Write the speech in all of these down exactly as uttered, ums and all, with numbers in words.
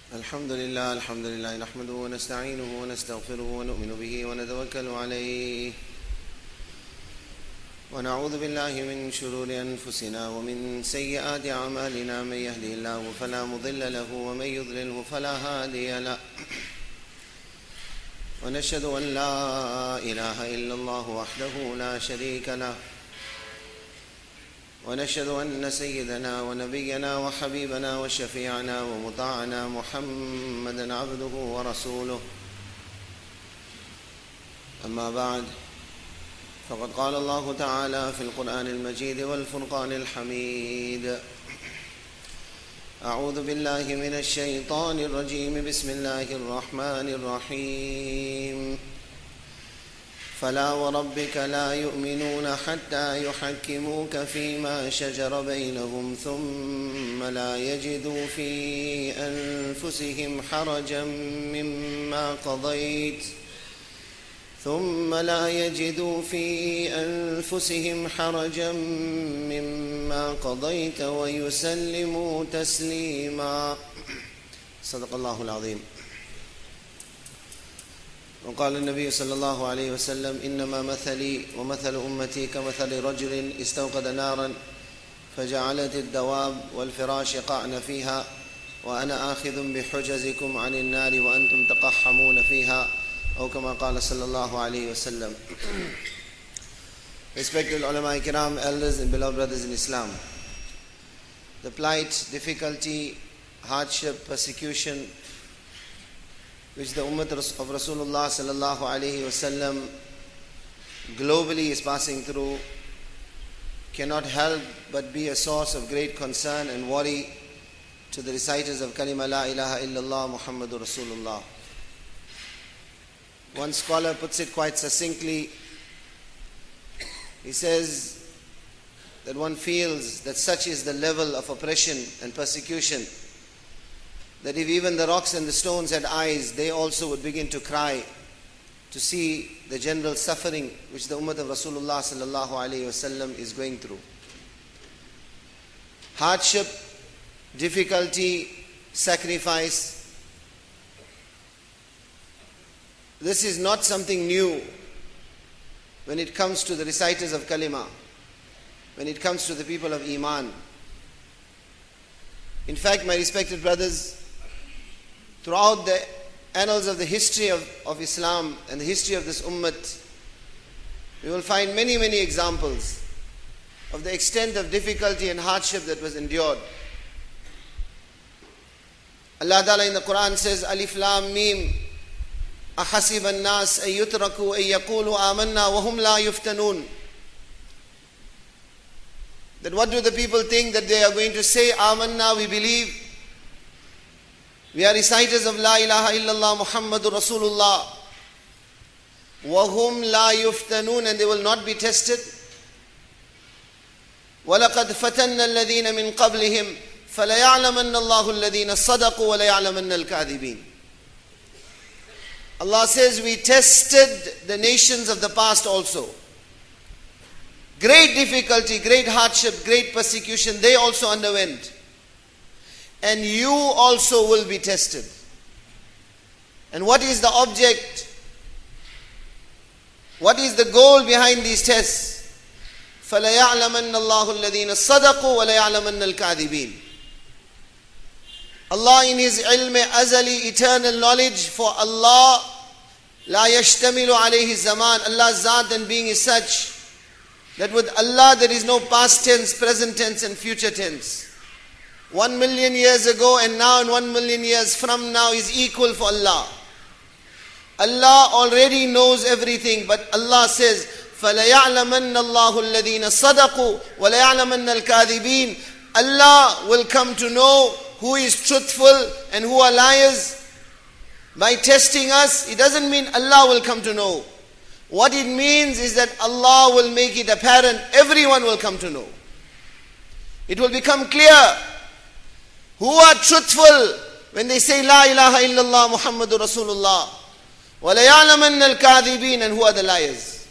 الحمد لله الحمد لله نحمده ونستعينه ونستغفره ونؤمن به ونتوكل عليه ونعوذ بالله من شرور أنفسنا ومن سيئات أعمالنا من يهده الله فلا مضل له ومن يضلله فلا هادي له ونشهد أن لا إله إلا الله وحده لا شريك له ونشهد أن سيدنا ونبينا وحبيبنا وشفيعنا ومطاعنا محمدا عبده ورسوله أما بعد فقد قال الله تعالى في القرآن المجيد والفرقان الحميد أعوذ بالله من الشيطان الرجيم بسم الله الرحمن الرحيم فلا وربك لا يؤمنون حتى يحكموك فيما شجر بينهم ثم لا يجدوا في أنفسهم حرجا مما قضيت ثم لا يجدوا في أنفسهم حرجا مما قضيت ويسلموا تسليما صدق الله العظيم. وقال النبي صلى الله عليه وسلم إنما مثلي ومثل أمتي كمثل رجل استوقد نارا فجعلت الدواب والفراش يقعن فيها وأنا آخذ بحجزكم عن النار وأنتم تقحمون فيها أو كما قال صلى الله عليه وسلم. Respected ulama kiram, elders and beloved brothers in Islam, the plight, difficulty, hardship, persecution which the ummah of Rasulullah sallallahu alaihi wasallam globally is passing through cannot help but be a source of great concern and worry to the reciters of kalima la ilaha illallah Muhammadur Rasulullah. One scholar puts it quite succinctly. He says that one feels that such is the level of oppression and persecution that if even the rocks and the stones had eyes, they also would begin to cry to see the general suffering which the ummah of Rasulullah sallallahu alaihi wasallam is going through. Hardship, difficulty, sacrifice. This is not something new when it comes to the reciters of kalima, when it comes to the people of Iman. In fact, my respected brothers, throughout the annals of the history of, of Islam and the history of this ummah, we will find many, many examples of the extent of difficulty and hardship that was endured. Allah Ta'ala in the Quran says, Alif Lam Mim, أحسب الناس أن يتركوا أن يقولوا آمنا وهم لا يفتنون. That what do the people think that they are going to say, Amanna, we believe. We are reciters of La ilaha illallah Muhammadur Rasulullah. وَهُمْ لَا يُفْتَنُونَ, and they will not be tested. وَلَقَدْ فَتَنَّ الَّذِينَ مِنْ قَبْلِهِمْ فَلَيَعْلَمَنَّ اللَّهُ الَّذِينَ صَدَقُوا وَلَيَعْلَمَنَّ الْكَاذِبِينَ. Allah says we tested the nations of the past also. Great difficulty, great hardship, great persecution, they also underwent. And you also will be tested. And what is the object? What is the goal behind these tests? فَلَيَعْلَمَنَّ اللَّهُ الَّذِينَ صَدَقُوا وَلَيَعْلَمَنَّ الْكَاذِبِينَ. Allah in His ilm azali, eternal knowledge, for Allah la yashtamilu alayhi zaman, Allah's zat and being is such that with Allah there is no past tense, present tense and future tense. One million years ago and now and one million years from now is equal for Allah. Allah already knows everything, but Allah says, فَلَيَعْلَمَنَّ اللَّهُ الَّذِينَ صَدَقُوا وَلَيَعْلَمَنَّ الْكَاذِبِينَ. Allah will come to know who is truthful and who are liars. By testing us, it doesn't mean Allah will come to know. What it means is that Allah will make it apparent. Everyone will come to know. It will become clear who are truthful when they say La ilaha illallah Muhammadur Rasulullah. وَلَيَعْلَمَنَّ الْكَاذِبِينَ, and who are the liars.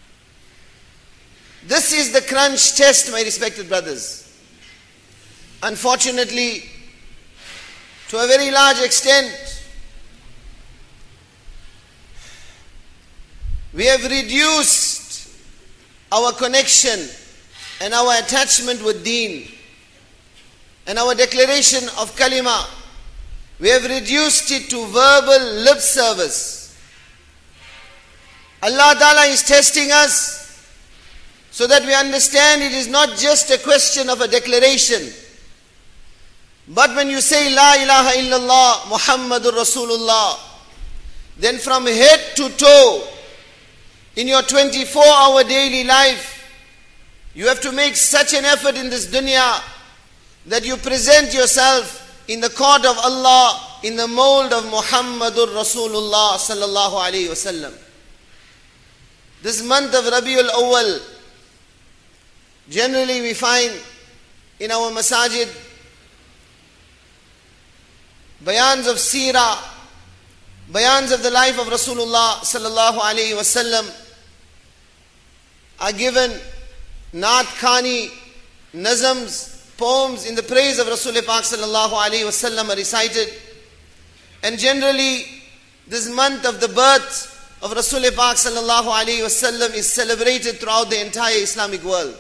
This is the crunch test, my respected brothers. Unfortunately, to a very large extent. We have reduced our connection and our attachment with Deen and our declaration of kalima. We have reduced it to verbal lip service. Allah Ta'ala is testing us so that we understand it is not just a question of a declaration. But when you say La ilaha illallah Muhammadur Rasulullah, then from head to toe, in your twenty-four hour daily life, you have to make such an effort in this dunya that you present yourself in the court of Allah in the mold of Muhammadur Rasulullah sallallahu alayhi wasallam. This month of Rabiul Awwal, generally we find in our masajid bayans of seerah, bayans of the life of Rasulullah sallallahu alayhi wasallam are given. Naat Khani, nazams, poems in the praise of Rasul Pak sallallahu alayhi wasallam are recited. And generally, this month of the birth of Rasul Pak sallallahu alayhi wasallam is celebrated throughout the entire Islamic world.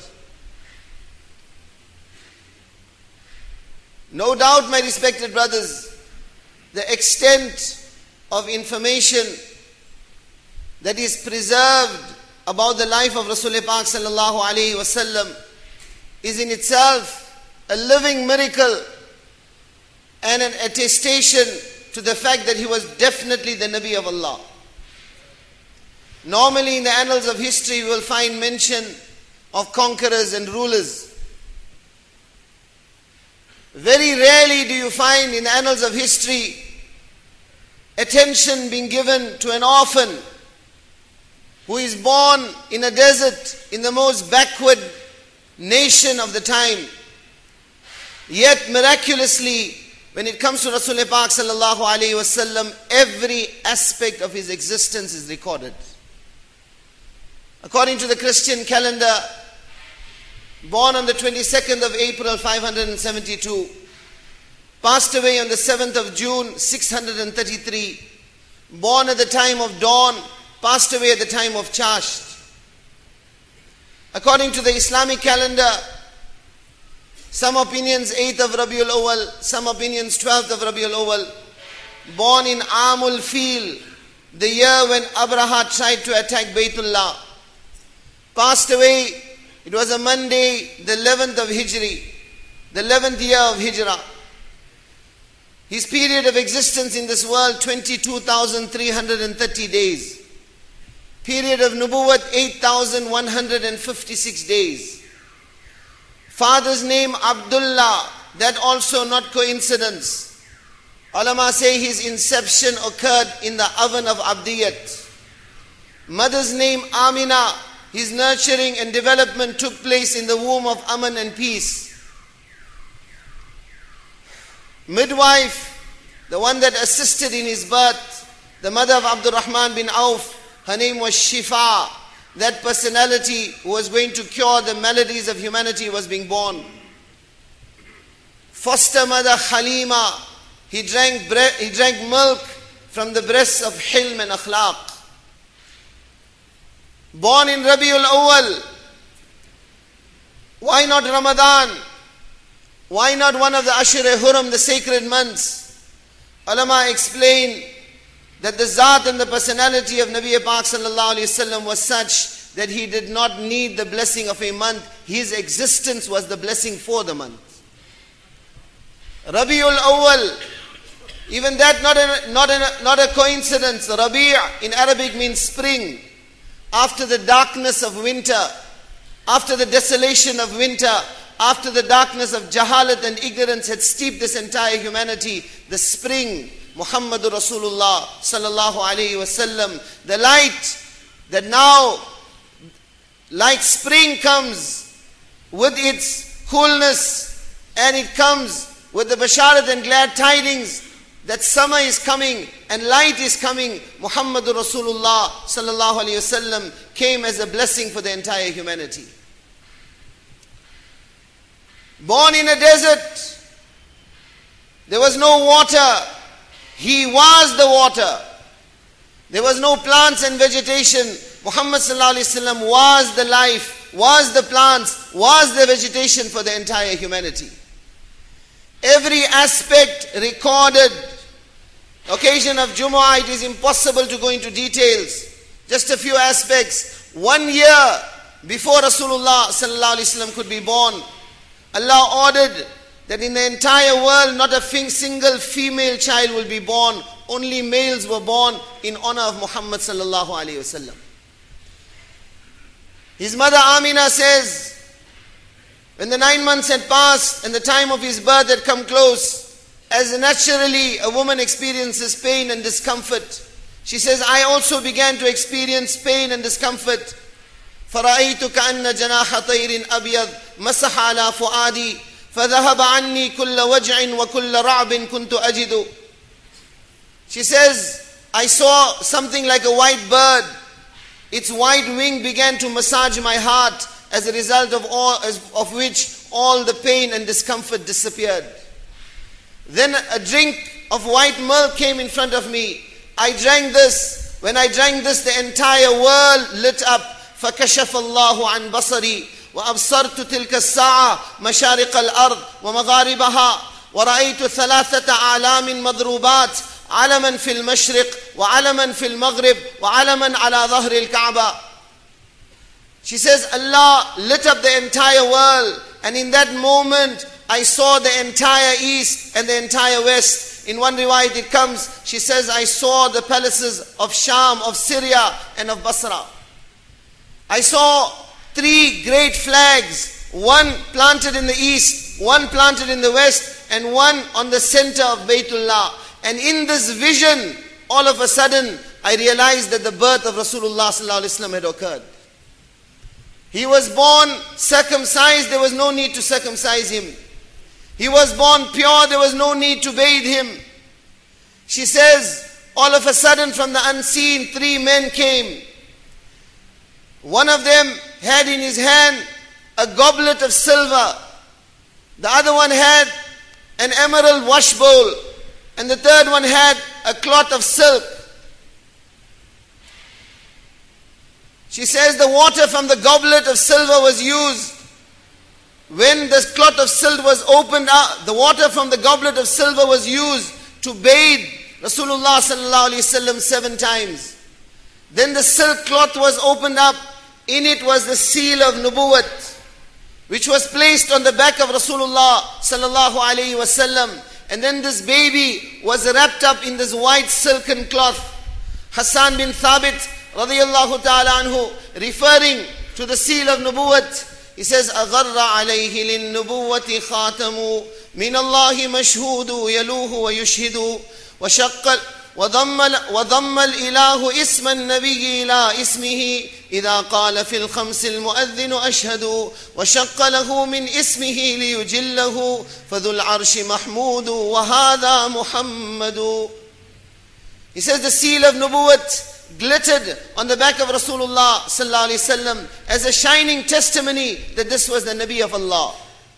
No doubt, my respected brothers, the extent of information that is preserved about the life of Rasul Pak sallallahu alayhi wasallam is in itself a living miracle and an attestation to the fact that he was definitely the Nabi of Allah. Normally in the annals of history we will find mention of conquerors and rulers. Very rarely do you find in the annals of history attention being given to an orphan who is born in a desert in the most backward nation of the time. Yet miraculously, when it comes to Rasul Pak sallallahu alayhi wasallam, every aspect of his existence is recorded. According to the Christian calendar, born on the twenty-second of April five hundred seventy-two, passed away on the seventh of June six hundred thirty-three, born at the time of dawn, passed away at the time of Chasht. According to the Islamic calendar, some opinions eighth of Rabiul Awwal, some opinions twelfth of Rabiul Awwal, born in Amul Fil, the year when Abraha tried to attack Baytullah, passed away, it was a Monday, the eleventh of Hijri, the eleventh year of Hijrah. His period of existence in this world, twenty-two thousand three hundred thirty days. Period of Nubuwwat, eight thousand one hundred fifty-six days. Father's name, Abdullah, that also not coincidence. Ulama say his inception occurred in the oven of Abdiyat. Mother's name, Amina, his nurturing and development took place in the womb of Aman and peace. Midwife, the one that assisted in his birth, the mother of Abdurrahman bin Auf, her name was Shifa. That personality who was going to cure the maladies of humanity was being born. Foster mother Halima, he drank, bre- he drank milk from the breasts of Hilm and Akhlaq. Born in Rabiul Awwal. Why not Ramadan? Why not one of the Ashur-e-Hurum, the sacred months? Ulama explain that the Zat and the personality of Nabi Pak sallallahu alayhi wasallam was such that he did not need the blessing of a month. His existence was the blessing for the month. Rabiul Awwal, even that not a, not a, not a coincidence. Rabi' in Arabic means spring. After the darkness of winter, after the desolation of winter, after the darkness of jahalat and ignorance had steeped this entire humanity, the spring, Muhammadur Rasulullah sallallahu alayhi wasallam, the light that now, like spring comes with its coolness, and it comes with the basharat and glad tidings that summer is coming and light is coming. Muhammadur Rasulullah sallallahu alayhi wasallam came as a blessing for the entire humanity. Born in a desert, There was no water. He was the water. There was no plants and vegetation. Muhammad sallallahu alaihi wasallam was the life, was the plants, was the vegetation for the entire humanity. Every aspect recorded. Occasion of Jumu'ah, it is impossible to go into details. Just a few aspects. One year before Rasulullah sallallahu alaihi wasallam could be born, Allah ordered that in the entire world not a single female child will be born. Only males were born in honor of Muhammad sallallahu alaihi wasallam. His mother Amina says, when the nine months had passed and the time of his birth had come close, as naturally a woman experiences pain and discomfort, she says, I also began to experience pain and discomfort. فَرَأَيْتُ كَأَنَّ جَنَاحَ طَيْرٍ أَبْيَضٍ مَسَحَ عَلَى فُؤَادِي فَذَهَبَ عَنِّي كُلَّ وَجْعٍ وَكُلَّ رَعْبٍ كُنْتُ أَجِدُ. She says, I saw something like a white bird. Its white wing began to massage my heart, as a result of all, of which all the pain and discomfort disappeared. Then a drink of white milk came in front of me. I drank this. When I drank this, the entire world lit up. فَكَشَفَ اللَّهُ عَنْ بَصَرِي وَأَبْصَرْتُ تِلْكَ السَّاعَةِ مَشَارِقَ الْأَرْضِ وَمَغَارِبَهَا وَرَأَيْتُ ثَلَاثَةَ أَعْلَامٍ مَضْرُوبَاتٍ عَلَمًا فِي الْمَشْرِقِ وَعَلَمًا فِي الْمَغْرِبِ وَعَلَمًا عَلَى ظَهْرِ الْكَعْبَةِ. She says, Allah lit up the entire world, and in that moment I saw the entire east and the entire west. In one riwayat it comes, she says, I saw the palaces of Sham, of Syria and of Basra. I saw three great flags, one planted in the east, one planted in the west, and one on the center of Baytullah. And in this vision, all of a sudden, I realized that the birth of Rasulullah sallallahu alaihi wasallam had occurred. He was born circumcised, there was no need to circumcise him. He was born pure, there was no need to bathe him. She says, all of a sudden from the unseen, three men came. One of them had in his hand a goblet of silver. The other one had an emerald wash bowl. And the third one had a cloth of silk. She says the water from the goblet of silver was used. When the cloth of silk was opened up, the water from the goblet of silver was used to bathe Rasulullah sallallahu alaihi wasallam seven times. Then the silk cloth was opened up. In it was the seal of Nubuwwat, which was placed on the back of Rasulullah sallallahu alaihi wasallam. And then this baby was wrapped up in this white silken cloth. Hassan bin Thabit radiyallahu ta'ala anhu, referring to the seal of Nubuwwat, he says, أَغَرَّ عَلَيْهِ لِلنُّبُوَّةِ خَاتَمُ مِنَ اللَّهِ مَشْهُودُ يَلُوهُ وَيُشْهِدُ وَشَقَّ وضم, وضم الإله اسم النبي إلى اسمه إذا قال في الخمس المؤذن أشهد وشق له من اسمه ليجله فذو العرش محمود وهذا محمد. He says the seal of Nubuwwat glittered on the back of Rasulullah sallallahu alaihi wasallam as a shining testimony that this was the Nabi of Allah.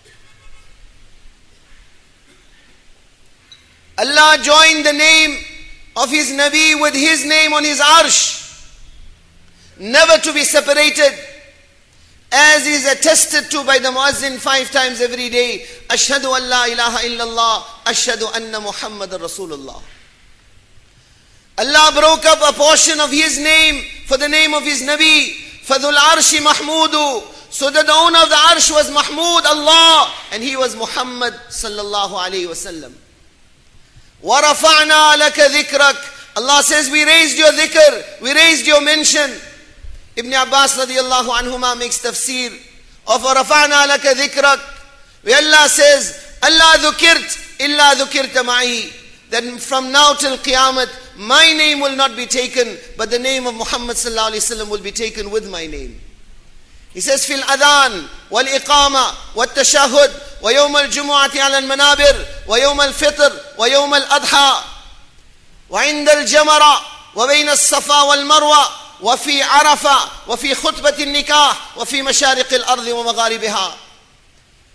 Allah joined the name of his Nabi with his name on his arsh, never to be separated, as is attested to by the muazzin five times every day. Ashhadu an la ilaha illallah, ashhadu anna Muhammadan Rasulullah. Allah broke up a portion of his name for the name of his Nabi, Fadhul Arshi Mahmudu, so that the owner of the arsh was Mahmud, Allah, and he was Muhammad sallallahu alayhi wasallam. وَرَفَعْنَا لَكَ ذِكْرَكَ. Allah says, we raised your dhikr, we raised your mention. Ibn Abbas radiyallahu anhuma makes tafsir of وَرَفَعْنَا لَكَ ذِكْرَكَ, where Allah says, Allah dhukirt illa dhukirta ma'i, that from now till Qiyamah, my name will not be taken, but the name of Muhammad sallallahu alayhi wasallam will be taken with my name. He says, في الأذان والإقامة والتشهد ويوم الجمعة على المنابر ويوم الفطر ويوم الأضحى وعند الجمرة وبين الصفا والمروة وفي عرفة وفي خطبة النكاح وفي مشارق الأرض ومغاربها.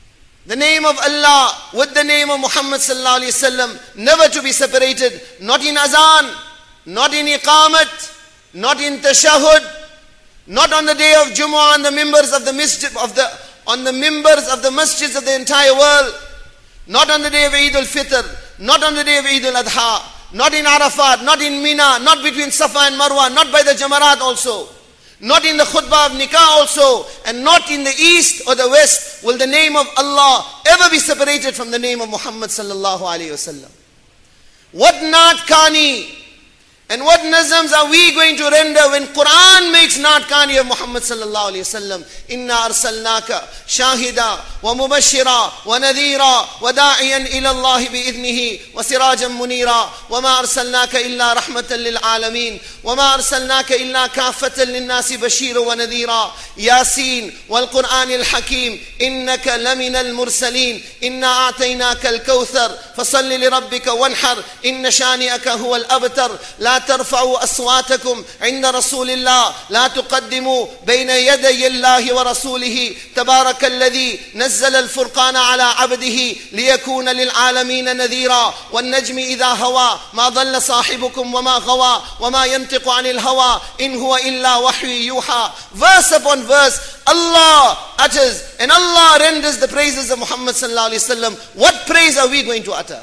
The name of Allah with the name of Muhammad sallallahu alaihi wasallam, never to be separated. Not in azan, not in iqamat, not in tashahud, not on the day of Jumu'ah on the mimbars of the masjid of the on the mimbars of the masjids of the entire world, not on the day of Eid al-Fitr, not on the day of Eid al-Adha, not in Arafat, not in Mina, not between Safa and Marwa, not by the Jamarat also, not in the khutbah of nikah also, and not in the east or the west will the name of Allah ever be separated from the name of Muhammad sallallahu alaihi wasallam. What naat kani and what nazams are we going to render when Quran makes naat kani of Muhammad sallallahu alaihi wasallam? Inna arsalnaka shahida wa mubashira wa nadhira wa da'iyan ila Allah bi'idhnihi wa sirajan munira wa ma arsalnaka illa rahmatan lil alamin wa ma arsalnaka illa kafatan lin nasi bashira wa nadhira. Yasin wal Quran al Hakim innaka lamina al mursalin inna a'tainaka al kawthar fasalli li rabbika wanhar inna shani'aka huwa al abtar. لا ترفعوا أصواتكم عند رسول الله لا تقدموا بين يدي الله ورسوله تبارك الذي نزل الفرقان على عبده ليكون للعالمين نذيرا والنجم إذا هوى ما ضل صاحبكم وما غوى وما ينطق عن الهوى إن هو إلا وحي يوحى. Verse upon verse Allah utters and Allah renders the praises of Muhammad sallallahu alaihi wasallam. What praise are we going to utter?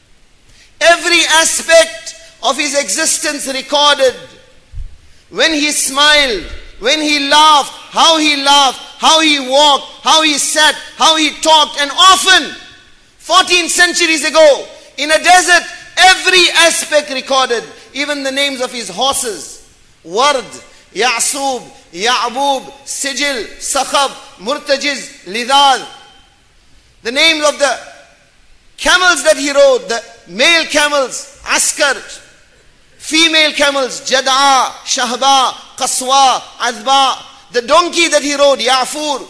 Every aspect of his existence recorded. When he smiled, when he laughed, how he laughed, how he walked, how he sat, how he talked, and often, fourteen centuries ago, in a desert, every aspect recorded, even the names of his horses, Ward, Ya'sub, Ya'bub, Sijil, Sakhab, Murtajiz, Lidad. The names of the camels that he rode, the male camels, Askar, female camels, Jad'a, Shahba, Qaswa, Adba. The donkey that he rode, Ya'fur.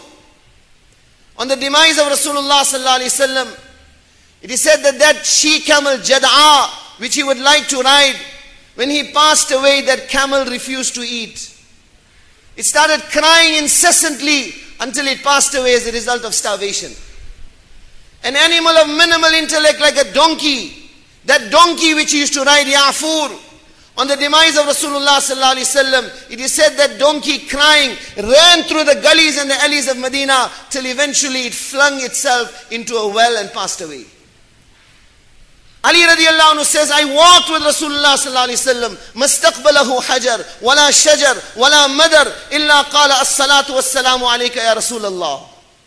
On the demise of Rasulullah sallallahu alaihi wasallam, it is said that that she camel, Jad'a, which he would like to ride, when he passed away, that camel refused to eat. It started crying incessantly until it passed away as a result of starvation. An animal of minimal intellect like a donkey, that donkey which he used to ride, Ya'fur, on the demise of Rasulullah sallallahu alaihi wasallam, it is said that donkey crying ran through the gullies and the alleys of Medina till eventually it flung itself into a well and passed away. Ali radiallahu anhu says, I walked with Rasulullah sallallahu alaihi wasallam, mastaqbalahu hajar, wala shajar, wala madar, illa qala as-salatu was-salamu alayka ya Rasulullah.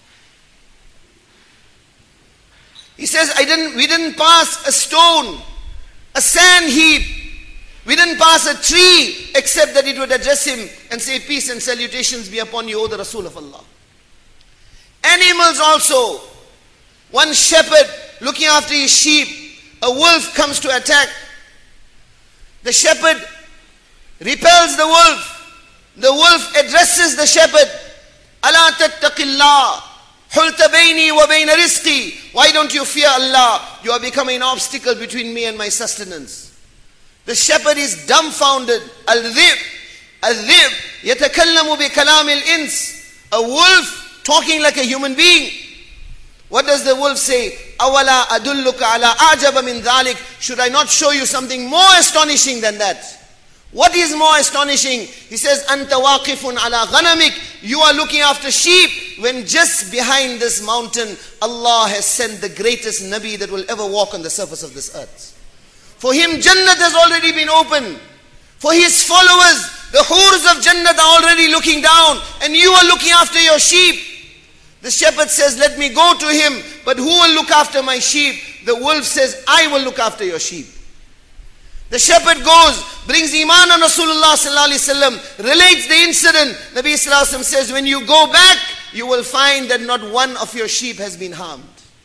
He says, I didn't, we didn't pass a stone, a sand heap, we didn't pass a tree except that it would address him and say, peace and salutations be upon you, O the Rasul of Allah. Animals also. One shepherd looking after his sheep, a wolf comes to attack. The shepherd repels the wolf. The wolf addresses the shepherd. Ala tattaqillah. Hulta bayni wa bayna rizqi. Why don't you fear Allah? You are becoming an obstacle between me and my sustenance. The shepherd is dumbfounded. Al-dhib, al-dhib, yatakallamu bi kalam al-ins. A wolf talking like a human being. What does the wolf say? Awala adulluka ala ajaba min dhalik. Should I not show you something more astonishing than that? What is more astonishing? He says, Anta waqifun ala ghanamik. You are looking after sheep when just behind this mountain, Allah has sent the greatest Nabi that will ever walk on the surface of this earth. For him, Jannat has already been opened. For his followers, the hurs of Jannat are already looking down, and you are looking after your sheep. The shepherd says, let me go to him, but who will look after my sheep? The wolf says, I will look after your sheep. The shepherd goes, brings Iman on Rasulullah sallallahu alaihi wasallam, relates the incident. Nabi sallallahu alaihi wasallam says, when you go back, you will find that not one of your sheep has been harmed.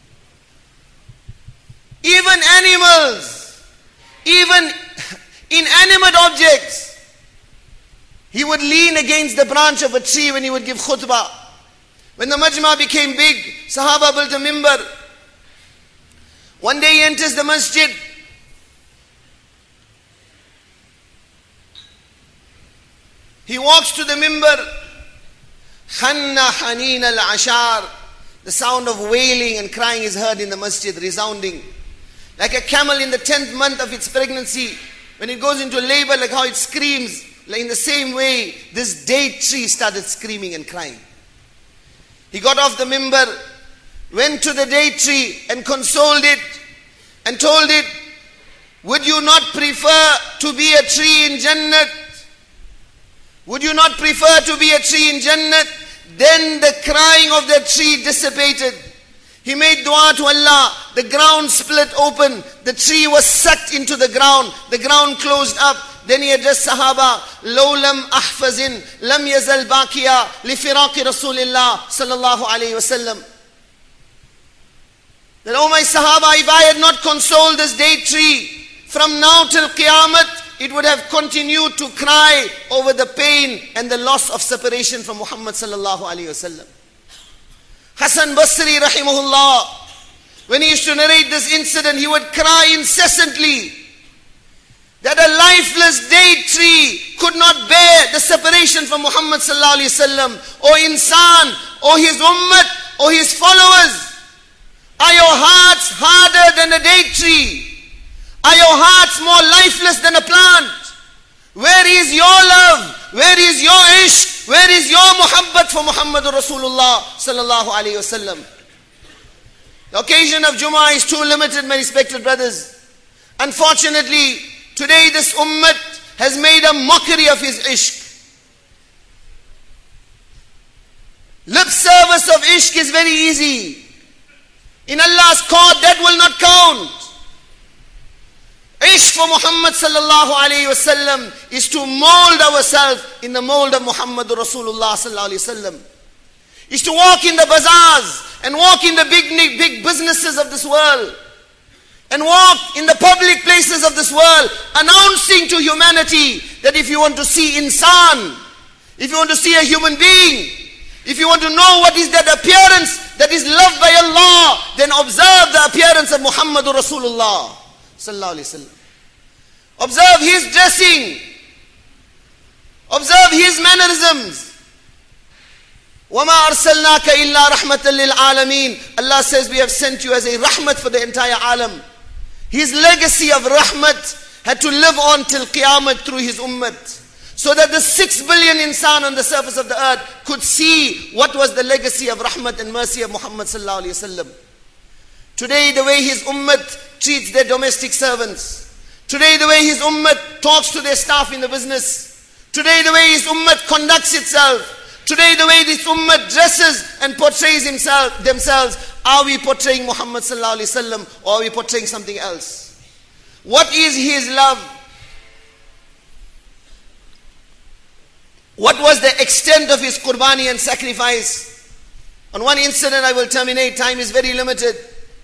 Even animals, even inanimate objects. He would lean against the branch of a tree when he would give khutbah. When the majma became big, Sahaba built a mimbar. One day he enters the masjid. He walks to the mimbar. Khanna haneen al-ashar. the sound of wailing and crying is heard in the masjid, resounding. Like a camel in the tenth month of its pregnancy, when it goes into labor, like how it screams, like in the same way, this date tree started screaming and crying. He got off the mimbar, went to the date tree and consoled it and told it, would you not prefer to be a tree in Jannat? Would you not prefer to be a tree in Jannat? Then the crying of the tree dissipated. He made dua to Allah. The ground split open. The tree was sucked into the ground. The ground closed up. Then he addressed Sahaba, لَوْ لَمْ أَحْفَزٍ لَمْ يَزَلْ بَاكِيَا لِفِرَاقِ رَسُولِ اللَّهِ sallallahu alayhi wasallam. That, oh my Sahaba, if I had not consoled this date tree, from now till Qiyamah, it would have continued to cry over the pain and the loss of separation from Muhammad sallallahu alayhi wasallam. Hasan Basri rahimahullah, when he used to narrate this incident, he would cry incessantly that a lifeless date tree could not bear the separation from Muhammad sallallahu alayhi wasallam, or insan, or his ummah, or his followers. Are your hearts harder than a date tree? Are your hearts more lifeless than a plant? Where is your love? Where is your ishq? Where is your muhabbat for Muhammadur Rasulullah sallallahu alayhi wasallam? The occasion of Jummah is too limited, my respected brothers. Unfortunately, today this ummah has made a mockery of his ishq. Lip service of ishq is very easy. In Allah's court, that will not count. Ishq for Muhammad sallallahu alayhi wasallam is to mold ourselves in the mold of Muhammadur Rasulullah sallallahu alayhi wasallam. Is to walk in the bazaars and walk in the big, big businesses of this world, and walk in the public places of this world, announcing to humanity that if you want to see insan, if you want to see a human being, if you want to know what is that appearance that is loved by Allah, then observe the appearance of Muhammadur Rasulullah sallallahu alayhi wasallam. Observe his dressing. Observe his mannerisms. وَمَا أَرْسَلْنَاكَ إِلَّا رَحْمَةً لِلْعَالَمِينَ. Allah says we have sent you as a rahmat for the entire alam. His legacy of rahmat had to live on till Qiyamah through his ummah, so that the six billion insan on the surface of the earth could see what was the legacy of rahmat and mercy of Muhammad sallallahu alayhi wasallam. Today, the way his ummah treats their domestic servants. Today, the way his ummah talks to their staff in the business. Today, the way his ummah conducts itself. Today, the way this ummah dresses and portrays himself, themselves. Are we portraying Muhammad sallallahu alayhi wasallam, or are we portraying something else? What is his love? What was the extent of his qurbani and sacrifice? On one incident I will terminate, time is very limited.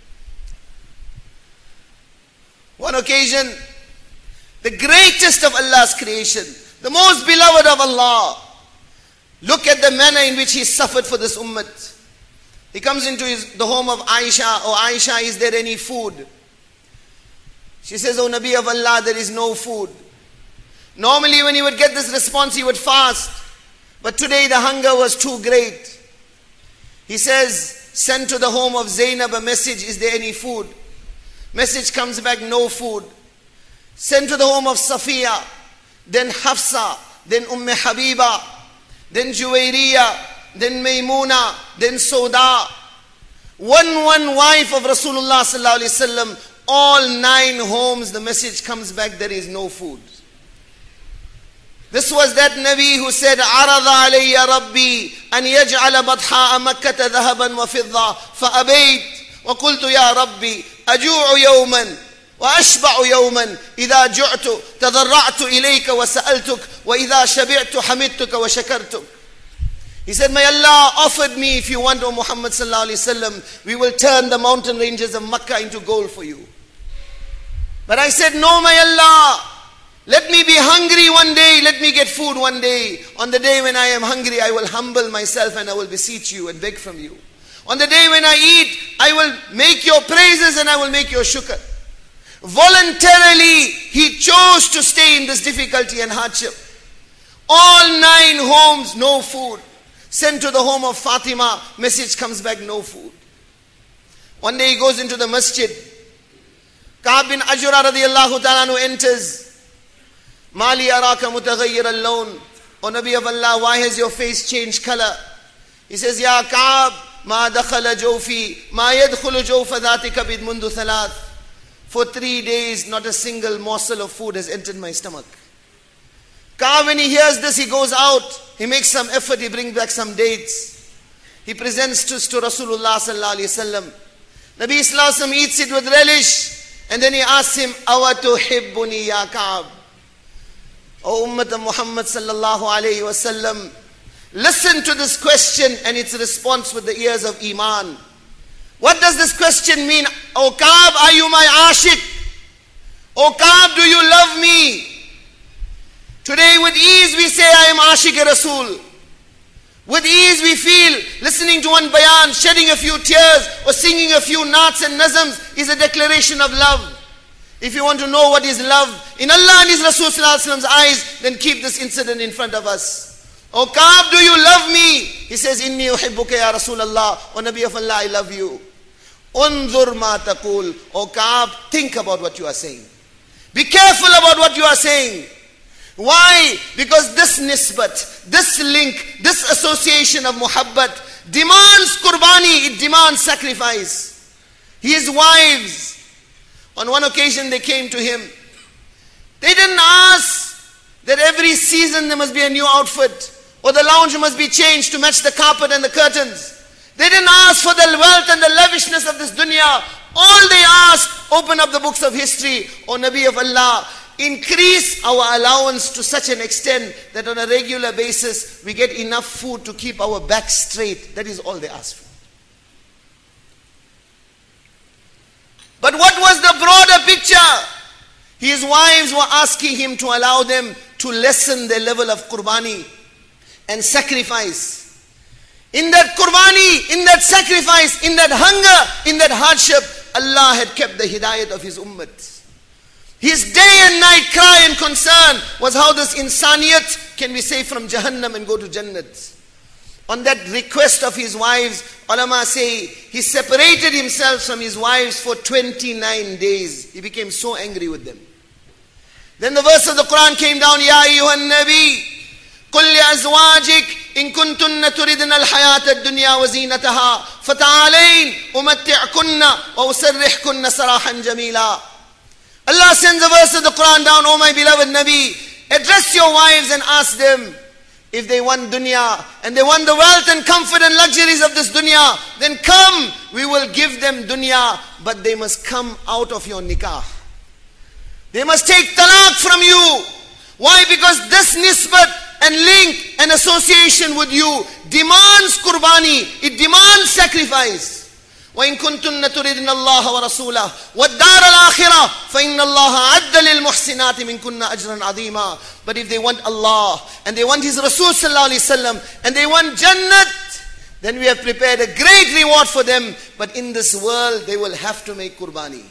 One occasion, the greatest of Allah's creation, the most beloved of Allah, look at the manner in which he suffered for this ummah. He comes into his, the home of Aisha. Oh Aisha, is there any food? She says, oh Nabi of Allah, there is no food. Normally when he would get this response, he would fast. But today the hunger was too great. He says, send to the home of Zainab a message, is there any food? Message comes back, no food. Send to the home of Safiya, then Hafsa, then Umm Habiba, then Juwairiya, then Maymuna, then Sauda. One, one wife of Rasulullah sallallahu alayhi wasallam, all nine homes, the message comes back, there is no food. This was that Nabi who said, عَرَضَ عَلَيَّ رَبِّي أَنْ يَجْعَلَ بَطْحَاءَ مَكَّةَ ذَهَبًا وَفِضَّةً فَأَبَيْتُ وَقُلْتُ يَا رَبِّي أَجُوعُ يَوْمًا وَأَشْبَعُ يَوْمًا إِذَا جُعْتُ تَضَرَّعْتُ إِلَيْكَ وَسَأَلْتُكَ وَإِذَا شَبِعْتُ حَمِدْتُكَ وَشَكَرْتُكَ. He said, may Allah offered me, if you want, O Muhammad sallallahu alayhi wasallam, we will turn the mountain ranges of Makkah into gold for you. But I said, no, my Allah, let me be hungry one day, let me get food one day. On the day when I am hungry, I will humble myself and I will beseech you and beg from you. On the day when I eat, I will make your praises and I will make your shukr. Voluntarily, he chose to stay in this difficulty and hardship. All nine homes, no food. Sent to the home of Fatima. Message comes back, no food. One day he goes into the masjid. Ka'b bin Ajra radiyallahu ta'ala anhu enters. Mali araka mutaghayyir al-lawn. O Nabi of Allah, why has your face changed color? He says, Ya Ka'b, ma dakhala jawfi, ma yadkhulu jawfa dhati kabid mundu thalath. For three days, not a single morsel of food has entered my stomach. Ka'b, when he hears this, he goes out. He makes some effort, he brings back some dates. He presents to, to Rasulullah sallallahu alayhi wasallam. Nabi sallallahu alayhi wasallam eats it with relish. And then he asks him, Awa tuhibbuni ya Ka'b. O Ummah of Muhammad sallallahu alayhi wasallam, listen to this question and its response with the ears of Iman. What does this question mean? O Ka'b, are you my ashik? O Ka'b, do you love me? Today with ease we say, I am ashik Rasul. With ease we feel listening to one bayan, shedding a few tears or singing a few naats and nazms is a declaration of love. If you want to know what is love in Allah and His Rasul sallallahu alaihi wasallam's eyes, then keep this incident in front of us. O Ka'b, do you love me? He says, Inni uhibbuka ya Rasulallah. O Nabi of Allah, I love you. Unzur ma taqul. O Ka'b, think about what you are saying. Be careful about what you are saying. Why? Because this nisbat, this link, this association of muhabbat demands qurbani, it demands sacrifice. His wives, on one occasion they came to him. They didn't ask that every season there must be a new outfit or the lounge must be changed to match the carpet and the curtains. They didn't ask for the wealth and the lavishness of this dunya. All they asked, open up the books of history, O Nabi of Allah, increase our allowance to such an extent that on a regular basis we get enough food to keep our back straight. That is all they asked for. But what was the broader picture? His wives were asking him to allow them to lessen their level of qurbani and sacrifice. In that qurbani, in that sacrifice, in that hunger, in that hardship, Allah had kept the hidayat of His ummah. His day and night cry and concern was how this insaniyat can be saved from Jahannam and go to Jannat. On that request of his wives, ulama say, he separated himself from his wives for twenty-nine days. He became so angry with them. Then the verse of the Quran came down, Ya ayyuhan nabi, qul li azwajik in kuntunna turidna al-hayata ad-dunya wa zinataha fata'alayn umatti'kunna wa usarrihkunna sarahan jamila. Allah sends a verse of the Quran down, O my beloved Nabi, address your wives and ask them, if they want dunya and they want the wealth and comfort and luxuries of this dunya, then come, we will give them dunya, but they must come out of your nikah. They must take talaq from you. Why? Because this nisbat and link and association with you demands qurbani, it demands sacrifice. وَإِن كُنتُنَّ تُرِدْنَ اللَّهَ وَرَسُولَهُ وَالدَّارَ الْآخِرَةَ فَإِنَّ اللَّهَ عَدَّ لِلْمُحْسِنَاتِ مِنْكُنَّ أَجْرًا عَظِيمًا. But if they want Allah and they want His Rasul sallallahu alaihi wasallam and they want Jannat, then we have prepared a great reward for them. But in this world, they will have to make qurbani.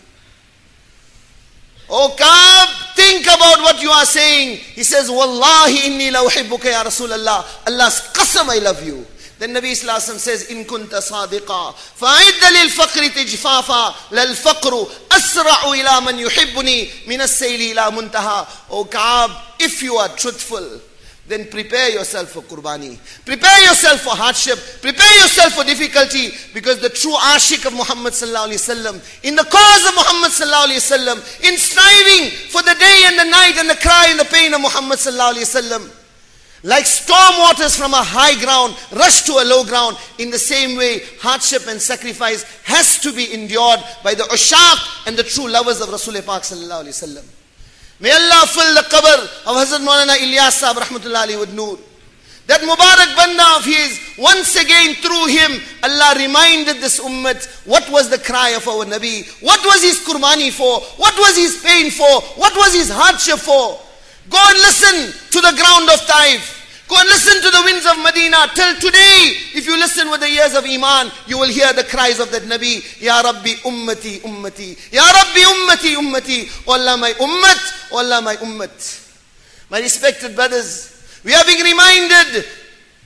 O Ka'b, think about what you are saying. He says, Wallahi inni la uhibbuka ya Rasulallah. Allah's qasam, I love you. Then Nabi Sallallahu Alaihi Wasallam says, In kunta sadiqa, fa'idda lil faqri tijfafa, lal faqru asra'u ila man yuhibbuni, min as-sayli ila muntaha. O Ka'b, if you are truthful, then prepare yourself for qurbani. Prepare yourself for hardship. Prepare yourself for difficulty. Because the true ashik of Muhammad Sallallahu Alaihi Wasallam, in the cause of Muhammad Sallallahu Alaihi Wasallam, in striving for the day and the night and the cry and the pain of Muhammad Sallallahu Alaihi Wasallam, like storm waters from a high ground rush to a low ground, in the same way hardship and sacrifice has to be endured by the ushaq and the true lovers of Rasul Pak Sallallahu Alaihi Wasallam. May Allah fill the qabr of Hazrat Maulana Ilyas Sahab Rahmatullah Alayhi with Noor. That Mubarak Banda of his, once again through him, Allah reminded this ummah what was the cry of our Nabi, what was his qurbani for, what was his pain for, what was his hardship for. Go and listen to the ground of Taif. Go and listen to the winds of Medina. Till today, if you listen with the ears of Iman, you will hear the cries of that Nabi. Ya Rabbi ummati ummati. Ya Rabbi ummati ummati. O Allah my ummat. O Allah my ummat. My respected brothers, we are being reminded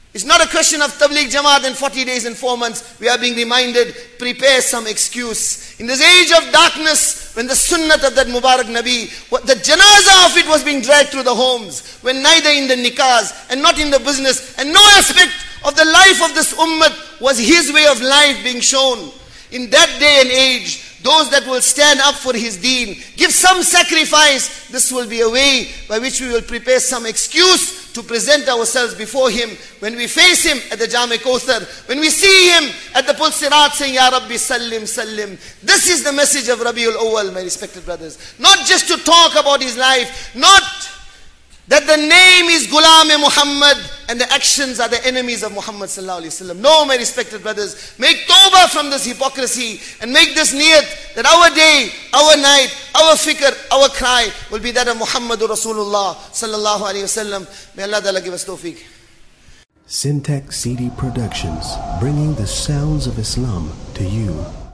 It's not a question of Tabligh Jamaat in forty days and four months. We are being reminded, prepare some excuse. In this age of darkness, when the sunnat of that Mubarak Nabi, what the janazah of it was being dragged through the homes, when neither in the nikahs and not in the business, and no aspect of the life of this ummah was his way of life being shown. In that day and age, those that will stand up for his deen, give some sacrifice, this will be a way by which we will prepare some excuse to present ourselves before him. When we face him at the Jam-e Kauthar, when we see him at the Pul Sirat saying, Ya Rabbi Sallim Sallim. This is the message of Rabiul Awwal, my respected brothers. Not just to talk about his life, not that the name is Ghulam-e Muhammad and the actions are the enemies of Muhammad sallallahu alaihi wasallam. No, my respected brothers, make tawbah from this hypocrisy and make this niyat that our day, our night, our fikr, our cry will be that of Muhammadur Rasulullah sallallahu alaihi wasallam. May Allah Ta'ala give us tawfiq. Syntax C D Productions, bringing the sounds of Islam to you.